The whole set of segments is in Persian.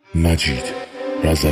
مجید رضوی.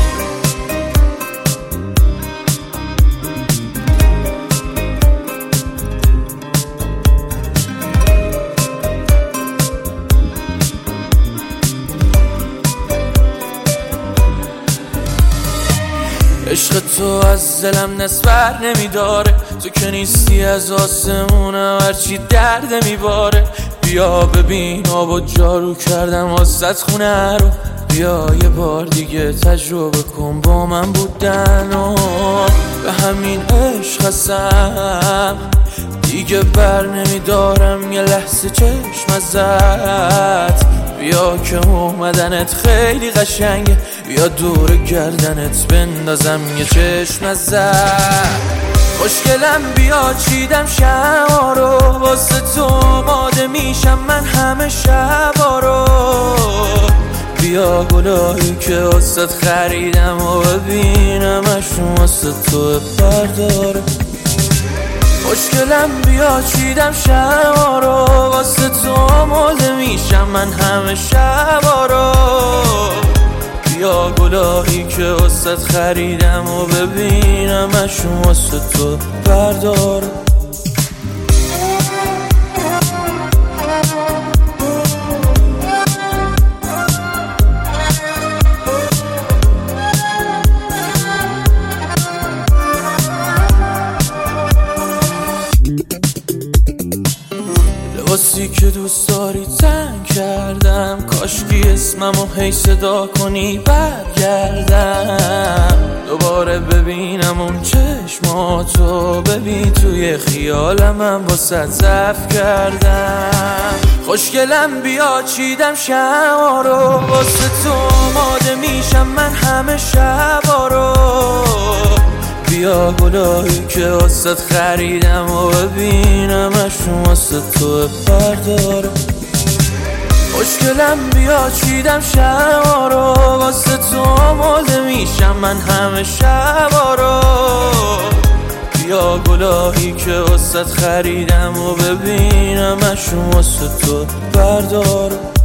عشق تو از دلم نسبر نمیداره، تو که نیستی از آسمونم هرچی درد میباره. بیا ببین آب و جارو کردم واسط خونه رو، بیا یه بار دیگه تجربه کن با من بودن و به همین عشق هستم دیگه بر نمیدارم یه لحظه چشم ازت. بیا که اومدنت خیلی قشنگه، بیا دور گردنت بندازم یه چشم ازت. خوشگلم بیا چیدم شما رو، واسه تو آماده میشم من همه شبا رو. بیا گلایی که واسه خریدم و ببینمشون واسه تو برداره. خوشگلم بیا چیدم شما رو، واسه تو آماده میشم من همه شبا رو. بیا گلایی که واسه خریدم و ببینمشون واسه تو برداره. لباسی که دوست داری تنگ کردم، کاشکی اسممو هی صدا کنی برگردم. دوباره ببینم اون چشماتو، ببین توی خیالم من واسه ضعف کردم. خوشگلم بیا چیدم شما رو، واسه تو آماده میشم من همه شبا رو. بیا گلایی که واسه خریدم و ببینمشون واسه تو برداره. خوشگلم بیا چیدم شما رو، واسه تو آماده میشم من همه شبا رو. بیا گلایی که واسه خریدم و ببینمشون واسه تو برداره.